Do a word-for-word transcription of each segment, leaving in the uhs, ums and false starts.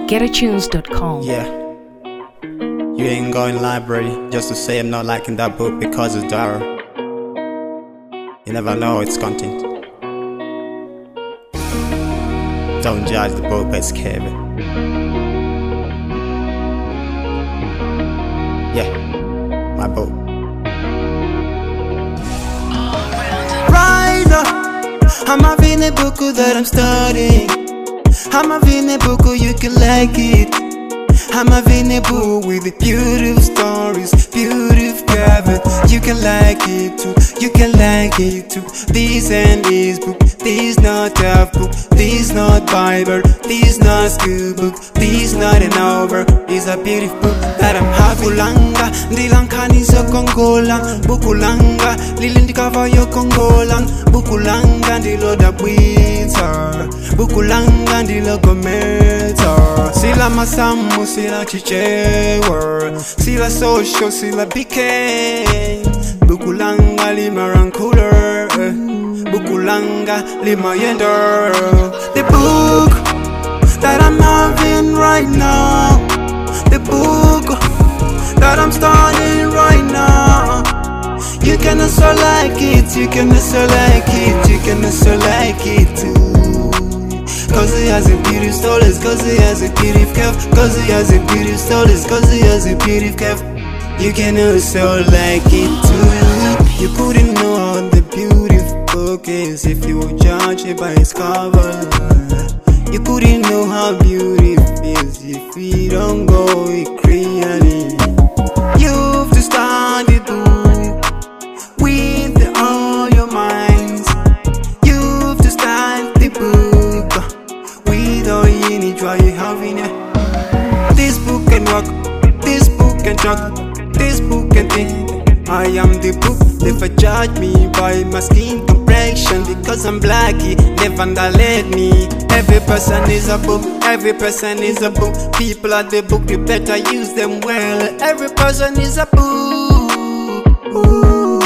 get a tunes dot com. Yeah. You ain't going library just to say I'm not liking that book because it's dark. You never know its content. Don't judge the book by its cover. Yeah, my book. Right now, I'm having a book that I'm studying. I'm having a book, you can like it. I'm having a book with beautiful stories, beautiful cover. You can like it too, you can like it too. This and this book, this not a book, this not Bible, this not school book, this not an hour. It's a beautiful book that I'm having. Bukulanga, ndilankani so kongola. Bukulanga, lilindikava yo kongola. Bukulanga, ndiloda bwita. Bukulanga, ndilogometa. Sila masamu, sila chichewa. Sila social, sila B K. Bukulanga, lima rancooler. Bukulanga, lima yender. The book that I'm having right now, the book that I'm starting right now. You can also like it, you can also like it, you can also like it too. Cause he has a beautiful stories, cause he has a beautiful curve, cause he has a beautiful stories, cause he has a beautiful curve. You can also like it too. You couldn't know how the beautiful book is if you judge it by its cover. You couldn't know how beautiful it is if we don't go with creating. You've to study the book with all your minds. You've to study the book with all you need. Try you having it. This book can work, this book can talk, this book can think. I am the book, never judge me by my skin complexion. Because I'm blacky, never underlay me. Every person is a book, every person is a book. People are the book, you better use them well. Every person is a book. Ooh.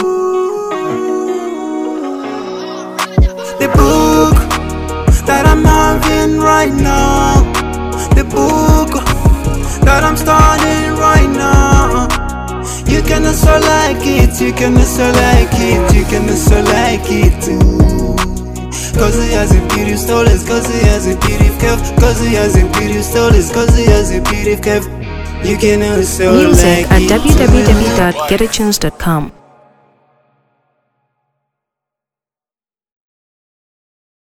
The book that I'm having right now, the book that I'm starting right now. You can also like it, you can also like it, you can also like it too. Cause he has a beautiful stories, cause he has a beautiful curve, cause he has a beautiful stories, cause he has a beautiful curve. You can also Music like at it w w w too. dot get a tunes dot com.